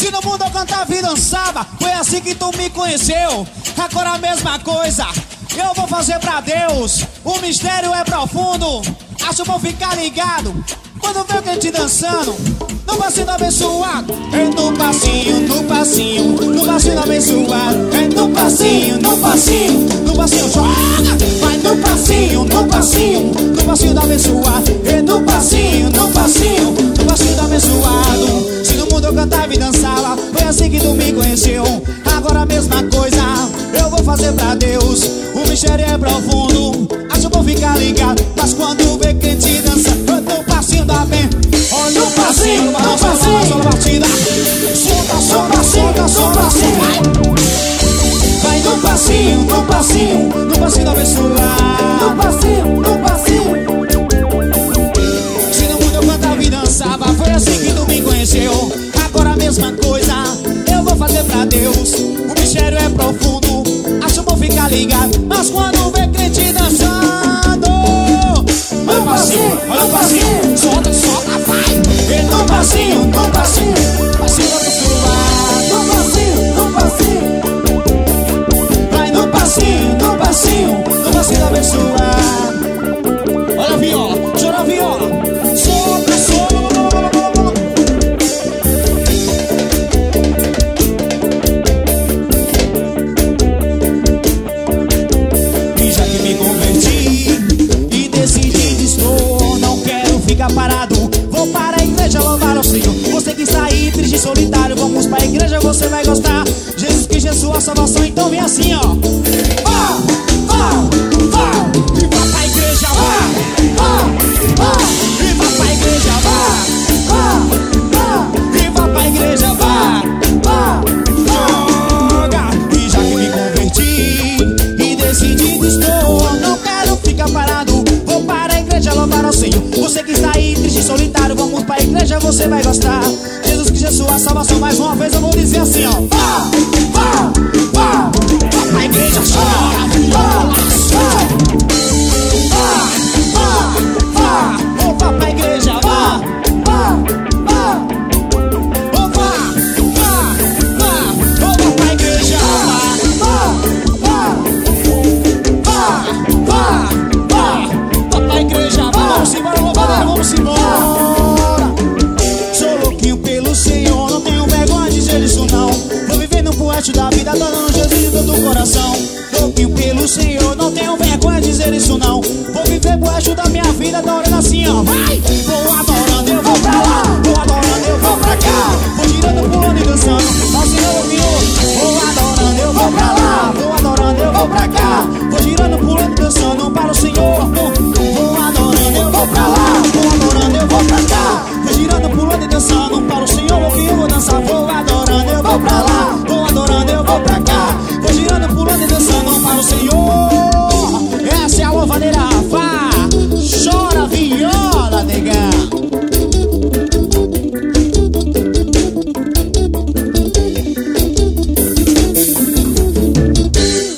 Se no mundo eu cantava e dançava, foi assim que tu me conheceu. Agora a mesma coisa eu vou fazer pra Deus. O mistério é profundo, acho bom ficar ligado quando vê o crente dançando no passinho abençoado. É no passinho, no passinho, no passinho abençoado. É no passinho, no passinho, no passinho joga. Vai no passinho, no passinho, no passinho do abençoado. É no passinho, no passinho, no passinho do abençoado. Se no mundo eu cantava e dançava, foi assim que tu me conheceu. Agora a mesma coisa eu vou fazer pra Deus. O mistério é profundo, acho bom ficar ligado. Mas quando vê crente dança, no passinho da bem. Olha o passinho, no passinho, só na batida. Solta, solta, solta, solta, solta. Vai no passinho, no passinho, no passinho da abençoada. No passinho, no passinho. Se no mundo eu cantava e dançava, foi assim que tu me conheceu. Agora a mesma coisa eu vou fazer pra Deus. O mistério é profundo, acho bom ficar ligado. Mas quando vê crente dançando, no passinho, no passinho, solta, solta, vai. E no passinho, no passinho, passinho da abençoada. No passinho, no passinho. Vai no passinho, no passinho, no passinho da abençoada. Olha a viola, chora a viola. Solta, solta. E já que me converti e decidi dispor, não quero ficar parado, vou para a igreja louvar ao Senhor. Você que está aí triste e solitário, vamos para a igreja, você vai gostar. Jesus Cristo é sua salvação, então vem assim, ó. Vá, vá, vá, e vá pra igreja, vá, vá, vá, e vá pra igreja, vá, vá, vá, e vá pra igreja, vá, vá, vá. E já que me converti e decidido estou, não quero ficar parado, vou para a igreja louvar ao Senhor. Você que está aí triste e solitário, vamos para a igreja, você vai gostar. Jesus Cristo é sua salvação, mais uma vez eu vou dizer assim, ó. Vá, vá, vá, vá pra igreja, chora, vá, vá, vá, vá, vá pra igreja, vá, vá, vá, vá, vá, vá, vá pra igreja, vá, vá, vá, vá pra igreja, vá. Vamos embora, louvador, vamos embora. Sou louquinho pelo Senhor, não tenho vergonha de dizer isso não. Vou vivendo pro resto da vida, adorando Jesus de todo o coração. Louquinho pelo Senhor, não tenho vergonha de dizer isso não. Vou viver pro resto da minha vida, adorando assim, ó. Vai! Vou